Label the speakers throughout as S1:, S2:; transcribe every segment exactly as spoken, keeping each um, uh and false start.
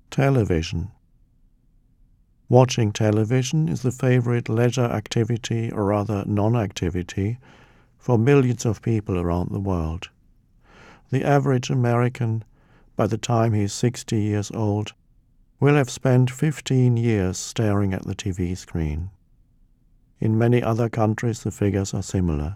S1: Television. Watching television is the favorite leisure activity, or rather non-activity, for millions of people around the world. The average American, by the time he is sixty years old, will have spent fifteen years staring at the T V screen. In many other countries the figures are similar.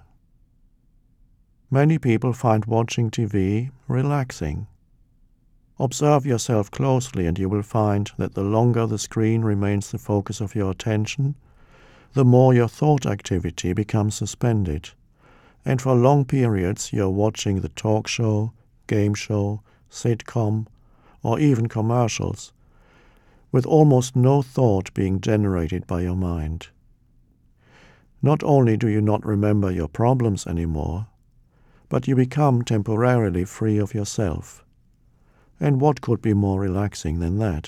S1: Many people find watching T V relaxing. Observe yourself closely and you will find that the longer the screen remains the focus of your attention, the more your thought activity becomes suspended, and for long periods you are watching the talk show, game show, sitcom, or even commercials, with almost no thought being generated by your mind. Not only do you not remember your problems anymore, but you become temporarily free of yourself. And what could be more relaxing than that?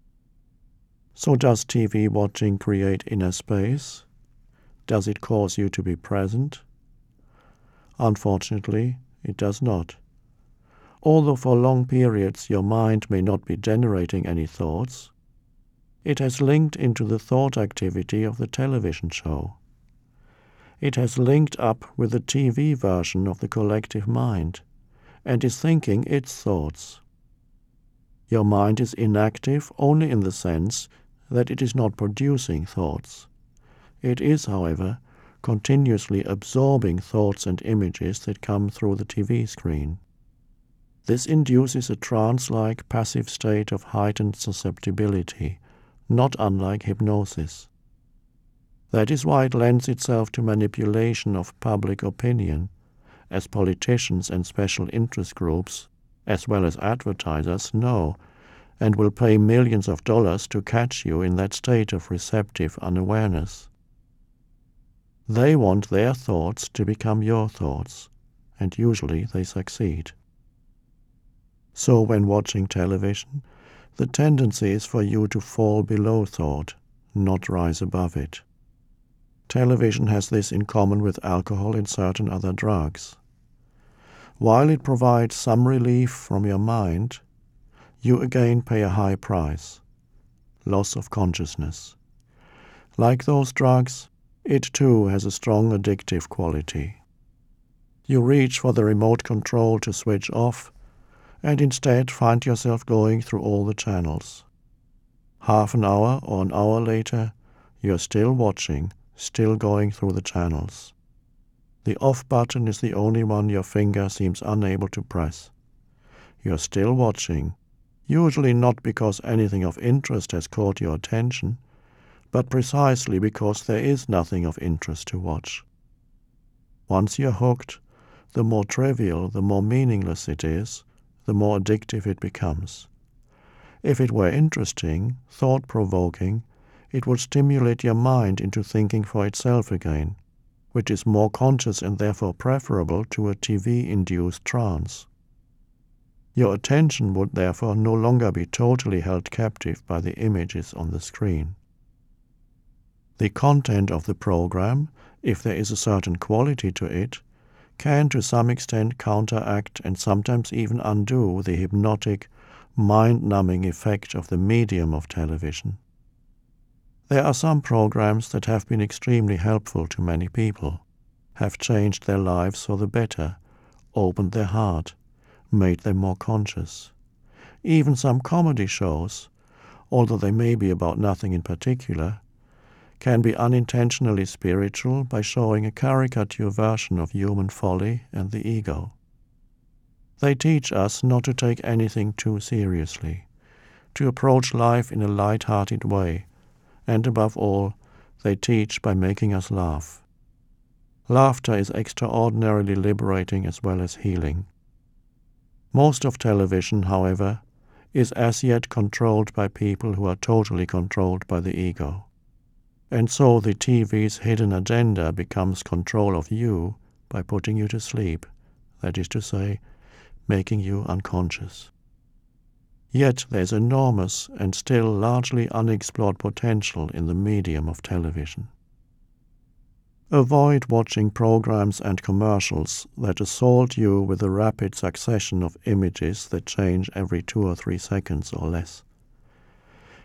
S1: So does T V watching create inner space? Does it cause you to be present? Unfortunately, it does not. Although for long periods your mind may not be generating any thoughts, it has linked into the thought activity of the television show. It has linked up with the T V version of the collective mind, and is thinking its thoughts. Your mind is inactive only in the sense that it is not producing thoughts. It is, however, continuously absorbing thoughts and images that come through the T V screen. This induces a trance-like passive state of heightened susceptibility, not unlike hypnosis. That is why it lends itself to manipulation of public opinion, as politicians and special interest groups, as well as advertisers, know and will pay millions of dollars to catch you in that state of receptive unawareness. They want their thoughts to become your thoughts, and usually they succeed. So when watching television, the tendency is for you to fall below thought, not rise above it. Television has this in common with alcohol and certain other drugs. While it provides some relief from your mind, you again pay a high price, loss of consciousness. Like those drugs, it too has a strong addictive quality. You reach for the remote control to switch off, and instead find yourself going through all the channels. Half an hour or an hour later, you are still watching, still going through the channels. The off button is the only one your finger seems unable to press. You are still watching, usually not because anything of interest has caught your attention, but precisely because there is nothing of interest to watch. Once you are hooked, the more trivial, the more meaningless it is, the more addictive it becomes. If it were interesting, thought-provoking, it would stimulate your mind into thinking for itself again, which is more conscious and therefore preferable to a T V-induced trance. Your attention would therefore no longer be totally held captive by the images on the screen. The content of the program, if there is a certain quality to it, can to some extent counteract and sometimes even undo the hypnotic, mind-numbing effect of the medium of television. There are some programs that have been extremely helpful to many people, have changed their lives for the better, opened their heart, made them more conscious. Even some comedy shows, although they may be about nothing in particular, can be unintentionally spiritual by showing a caricature version of human folly and the ego. They teach us not to take anything too seriously, to approach life in a light-hearted way, and above all, they teach by making us laugh. Laughter is extraordinarily liberating as well as healing. Most of television, however, is as yet controlled by people who are totally controlled by the ego. And so the T V's hidden agenda becomes control of you by putting you to sleep, that is to say, making you unconscious. Yet there is enormous and still largely unexplored potential in the medium of television. Avoid watching programs and commercials that assault you with a rapid succession of images that change every two or three seconds or less.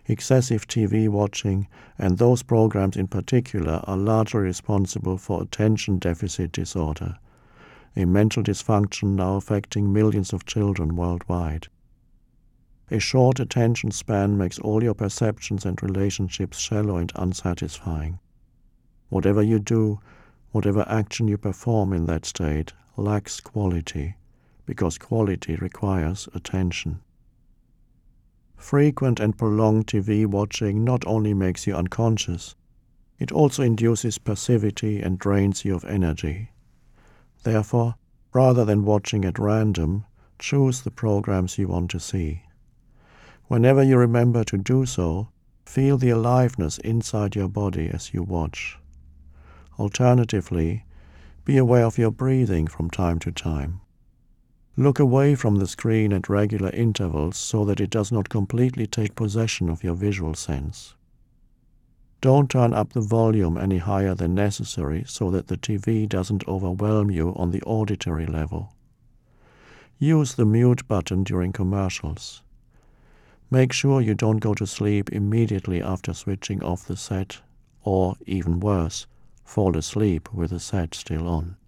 S1: Excessive T V watching, and those programs in particular, are largely responsible for attention deficit disorder, a mental dysfunction now affecting millions of children worldwide. A short attention span makes all your perceptions and relationships shallow and unsatisfying. Whatever you do, whatever action you perform in that state, lacks quality, because quality requires attention. Frequent and prolonged T V watching not only makes you unconscious, it also induces passivity and drains you of energy. Therefore, rather than watching at random, choose the programs you want to see. Whenever you remember to do so, feel the aliveness inside your body as you watch. Alternatively, be aware of your breathing from time to time. Look away from the screen at regular intervals so that it does not completely take possession of your visual sense. Don't turn up the volume any higher than necessary so that the T V doesn't overwhelm you on the auditory level. Use the mute button during commercials. Make sure you don't go to sleep immediately after switching off the set, or, even worse, fall asleep with the set still on.